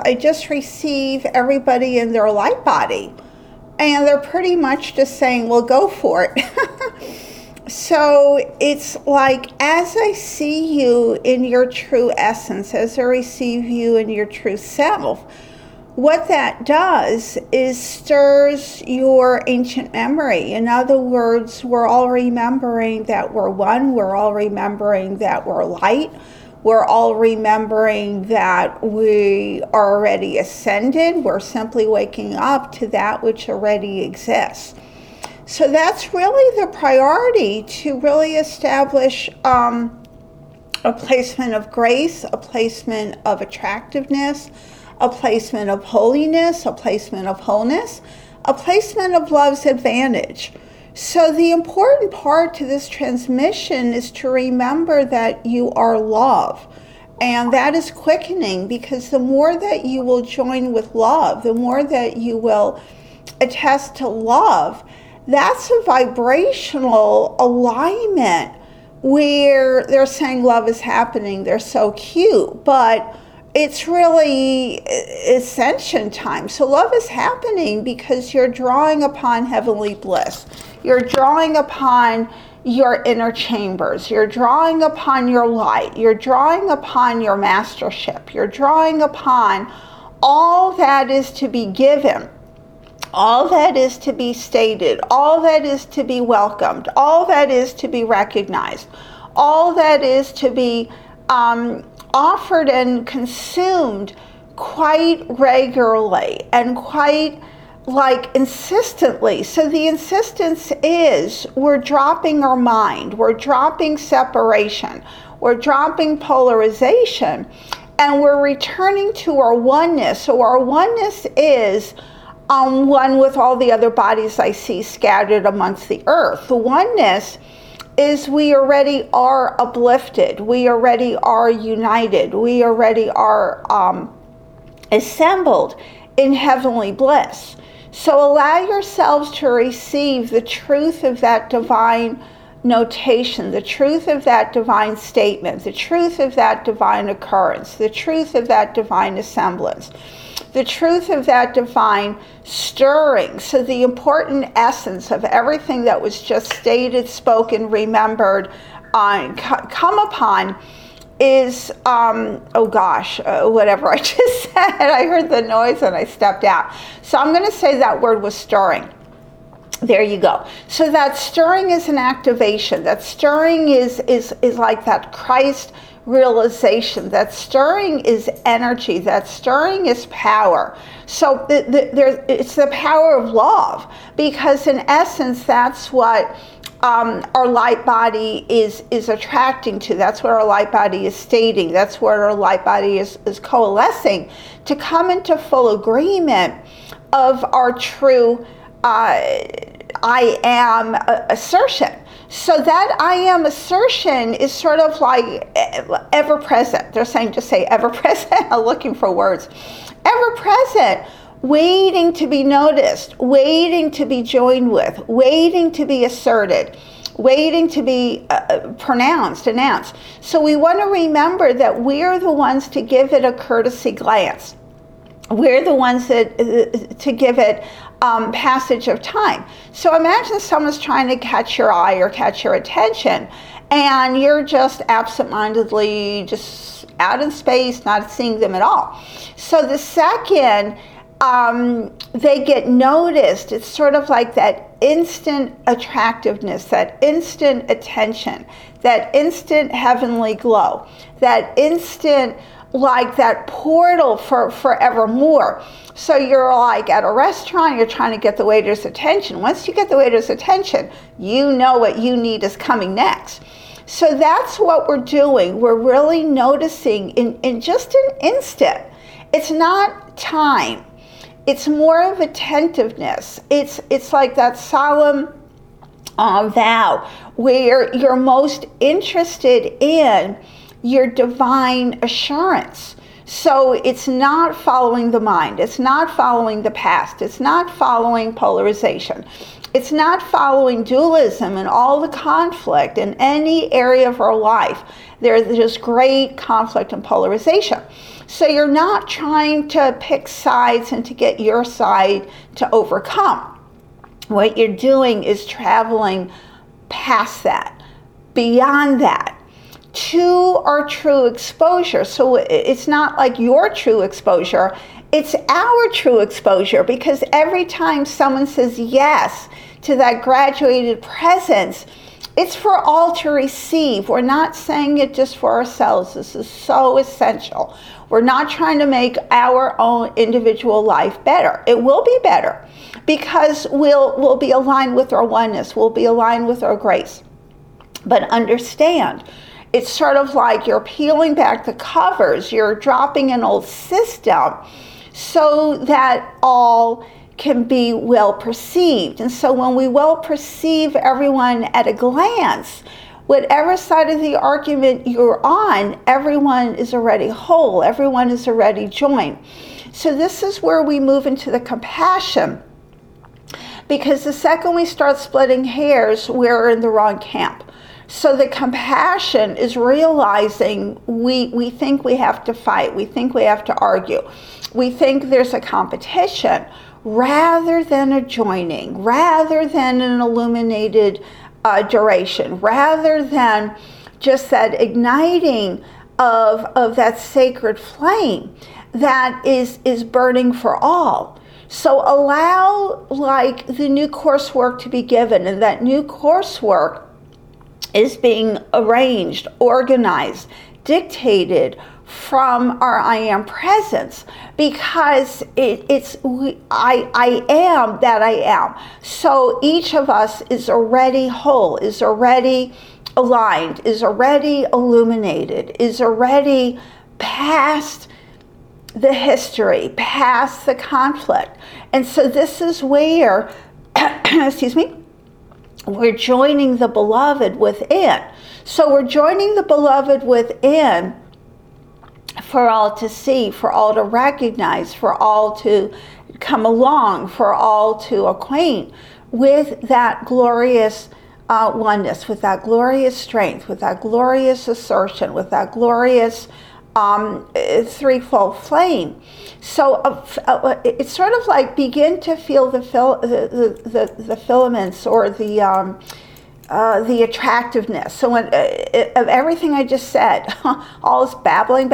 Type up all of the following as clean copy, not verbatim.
I just receive everybody in their light body. And they're pretty much just saying, well, go for it. So it's like, as I see you in your true essence, as I receive you in your true self, what that does is stirs your ancient memory. In other words, we're all remembering that we're one. We're all remembering that we're light. We're all remembering that we are already ascended. We're simply waking up to that which already exists. So that's really the priority, to really establish a placement of grace, a placement of attractiveness, a placement of holiness, a placement of wholeness, a placement of love's advantage. So the important part to this transmission is to remember that you are love. And that is quickening, because the more that you will join with love, the more that you will attest to love, that's a vibrational alignment where they're saying love is happening. They're so cute, but it's really ascension time. So love is happening because you're drawing upon heavenly bliss. You're drawing upon your inner chambers. You're drawing upon your light. You're drawing upon your mastership. You're drawing upon all that is to be given, all that is to be stated, all that is to be welcomed, all that is to be recognized, all that is to be offered and consumed quite regularly and quite insistently. So the insistence is, we're dropping our mind, we're dropping separation, we're dropping polarization, and we're returning to our oneness. So our oneness is one with all the other bodies I see scattered amongst the earth. The oneness is we already are uplifted, we already are united, we already are assembled in heavenly bliss. So allow yourselves to receive the truth of that divine notation, the truth of that divine statement, the truth of that divine occurrence, the truth of that divine assemblance, the truth of that divine stirring. So the important essence of everything that was just stated, spoken, remembered, come upon is, whatever I just said. I heard the noise and I stepped out. So I'm going to say that word was stirring. There you go. So that stirring is an activation. That stirring is like that Christ realization. That stirring is energy. That stirring is power. So it's the power of love, because in essence, that's what our light body is attracting to. That's what our light body is stating. That's what our light body is coalescing to come into full agreement of our true I am assertion. So that I am assertion is sort of like ever present. They're saying, just say ever present. I'm looking for words. Ever present, waiting to be noticed, waiting to be joined with, waiting to be asserted, waiting to be announced. So we want to remember that we're the ones to give it a courtesy glance. We're the ones to give it passage of time. So imagine someone's trying to catch your eye or catch your attention, and you're just absentmindedly just out in space, not seeing them at all. So the second they get noticed, it's sort of like that instant attractiveness, that instant attention, that instant heavenly glow, that instant, like that portal for forevermore. So you're like at a restaurant, you're trying to get the waiter's attention. Once you get the waiter's attention, you know what you need is coming next. So that's what we're doing. We're really noticing in just an instant. It's not time. It's more of attentiveness. It's like that solemn vow where you're most interested in your divine assurance. So it's not following the mind. It's not following the past. It's not following polarization. It's not following dualism and all the conflict in any area of our life. There's just great conflict and polarization. So you're not trying to pick sides and to get your side to overcome. What you're doing is traveling past that, beyond that, to our true exposure. So it's not like your true exposure, it's our true exposure, because every time someone says yes to that graduated presence, it's for all to receive. We're not saying it just for ourselves. This is so essential. We're not trying to make our own individual life better. It will be better because we'll be aligned with our oneness. We'll be aligned with our grace. But understand, it's sort of like you're peeling back the covers. You're dropping an old system so that all can be well perceived. And so when we well perceive everyone at a glance, whatever side of the argument you're on, everyone is already whole. Everyone is already joined. So this is where we move into the compassion, because the second we start splitting hairs, we're in the wrong camp. So the compassion is realizing we think we have to fight. We think we have to argue. We think there's a competition rather than a joining, rather than an illuminated duration, rather than just that igniting of that sacred flame that is burning for all. So allow like the new coursework to be given, and that new coursework is being arranged, organized, dictated from our I am presence, because I am that I am. So each of us is already whole, is already aligned, is already illuminated, is already past the history, past the conflict. And so this is where, excuse me, we're joining the beloved within. So we're joining the beloved within for all to see, for all to recognize, for all to come along, for all to acquaint with that glorious oneness, with that glorious strength, with that glorious assertion, with that glorious threefold flame. So it's sort of like begin to feel the filaments or the attractiveness. So when, of everything I just said, all this babbling,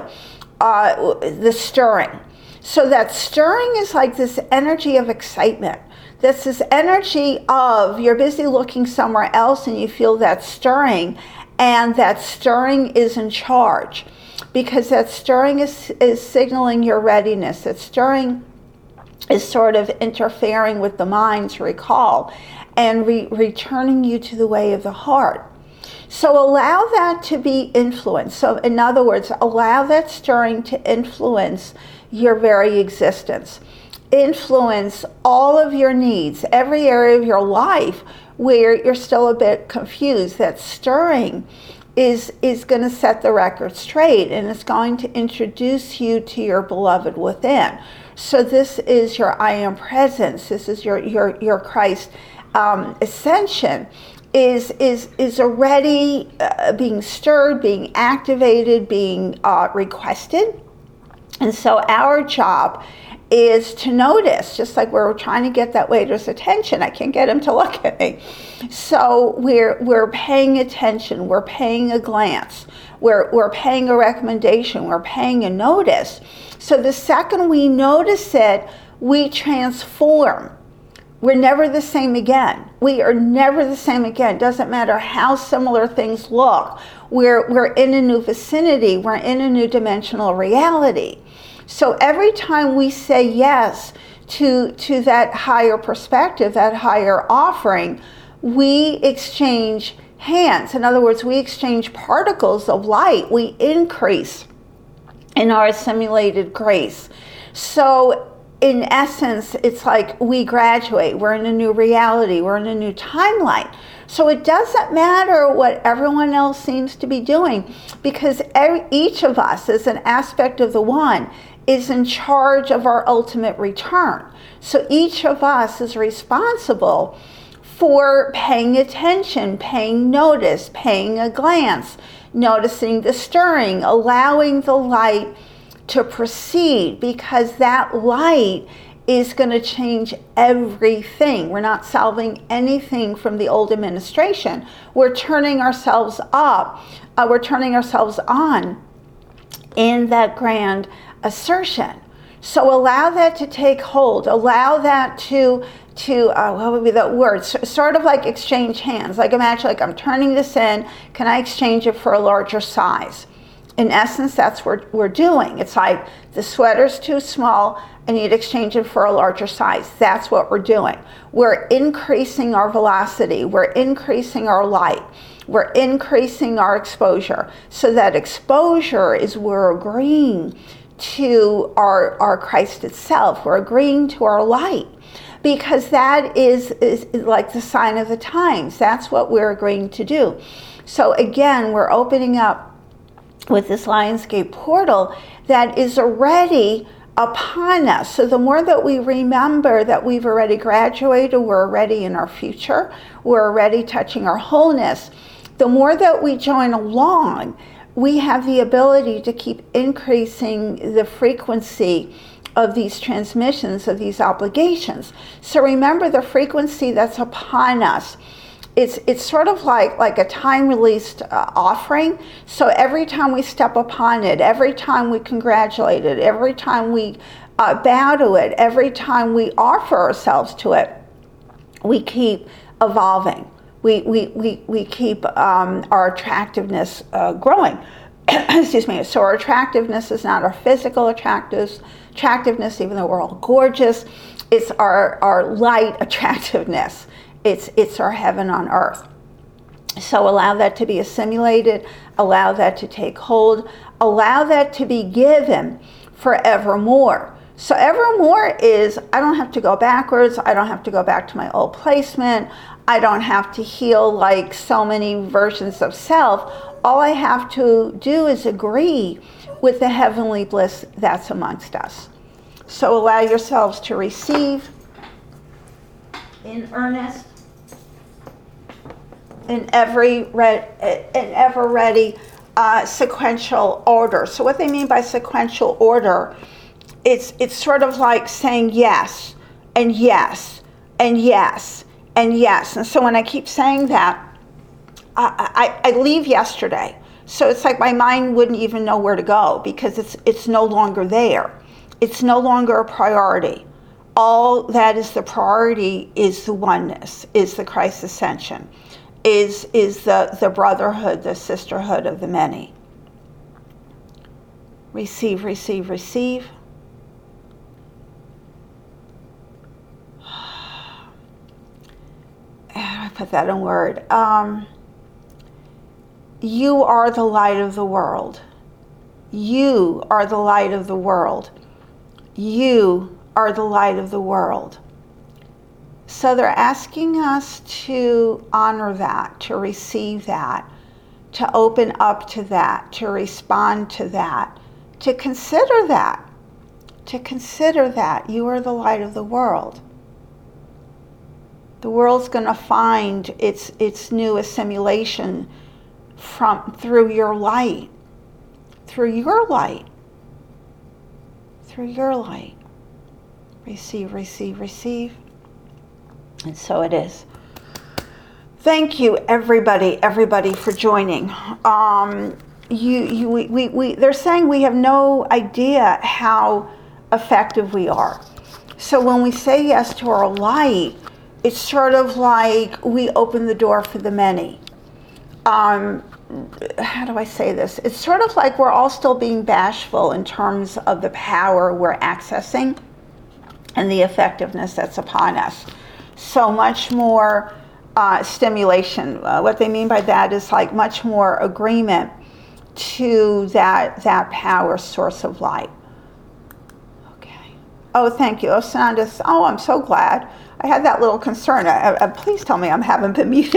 the stirring. So that stirring is like this energy of excitement. That's this energy of you're busy looking somewhere else and you feel that stirring, and that stirring is in charge. Because that stirring is signaling your readiness. That stirring is sort of interfering with the mind's recall and returning you to the way of the heart. So allow that to be influenced. So in other words, allow that stirring to influence your very existence. Influence all of your needs, every area of your life where you're still a bit confused. That stirring is going to set the record straight, and it's going to introduce you to your beloved within. So this is your I am presence. This is your Christ ascension is already being stirred, being activated, being requested. And so our job is to notice, just like we're trying to get that waiter's attention. I can't get him to look at me. So we're paying attention, we're paying a glance, we're paying a recommendation, we're paying a notice. So the second we notice it, we transform. We're never the same again. We are never the same again. Doesn't matter how similar things look. We're in a new vicinity, we're in a new dimensional reality. So every time we say yes to that higher perspective, that higher offering, we exchange hands. In other words, we exchange particles of light. We increase in our assimilated grace. So in essence, it's like we graduate. We're in a new reality. We're in a new timeline. So it doesn't matter what everyone else seems to be doing, because each of us, as an aspect of the one, is in charge of our ultimate return. So each of us is responsible for paying attention, paying notice, paying a glance, noticing the stirring, allowing the light to proceed, because that light is going to change everything. We're not solving anything from the old administration. We're turning ourselves up. We're turning ourselves on in that grand assertion. So allow that to take hold. Allow that to what would be that word? Sort of like exchange hands. Like imagine like I'm turning this in. Can I exchange it for a larger size? In essence, that's what we're doing. It's like the sweater's too small. I need to exchange it for a larger size. That's what we're doing. We're increasing our velocity. We're increasing our light. We're increasing our exposure. So that exposure is we're agreeing to our Christ itself. We're agreeing to our light, because that is like the sign of the times. That's what we're agreeing to do. So again, we're opening up with this Lionsgate portal that is already upon us. So the more that we remember that we've already graduated, we're already in our future, we're already touching our wholeness, the more that we join along, we have the ability to keep increasing the frequency of these transmissions, of these obligations. So remember the frequency that's upon us. It's sort of like a time-released offering. So every time we step upon it, every time we congratulate it, every time we bow to it, every time we offer ourselves to it, we keep evolving. We keep our attractiveness growing. Excuse me. So our attractiveness is not our physical attractiveness, even though we're all gorgeous. It's our light attractiveness. It's our heaven on earth. So allow that to be assimilated, allow that to take hold, allow that to be given forevermore. So evermore is, I don't have to go backwards, I don't have to go back to my old placement, I don't have to heal like so many versions of self. All I have to do is agree with the heavenly bliss that's amongst us. So allow yourselves to receive in earnest, in ever ready sequential order. So what they mean by sequential order, it's sort of like saying yes and yes and yes and yes. And so when I keep saying that, I leave yesterday. So it's like my mind wouldn't even know where to go, because it's no longer there. It's no longer a priority. All that is the priority is the oneness, is the Christ ascension, is the brotherhood, the sisterhood of the many. Receive, receive, receive. I put that in word. You are the light of the world. You are the light of the world. You are the light of the world. So they're asking us to honor that, to receive that, to open up to that, to respond to that, to consider that, you are the light of the world. The world's going to find its new assimilation through your light, through your light, through your light. Receive, receive, receive. And so it is. Thank you, everybody for joining. They're saying we have no idea how effective we are. So when we say yes to our light, it's sort of like we open the door for the many. How do I say this? It's sort of like we're all still being bashful in terms of the power we're accessing and the effectiveness that's upon us. So much more stimulation. What they mean by that is like much more agreement to that power source of light. Okay, Oh, thank you. Oh, Sananda, oh, I'm so glad. I had that little concern. Please tell me I haven't been muted.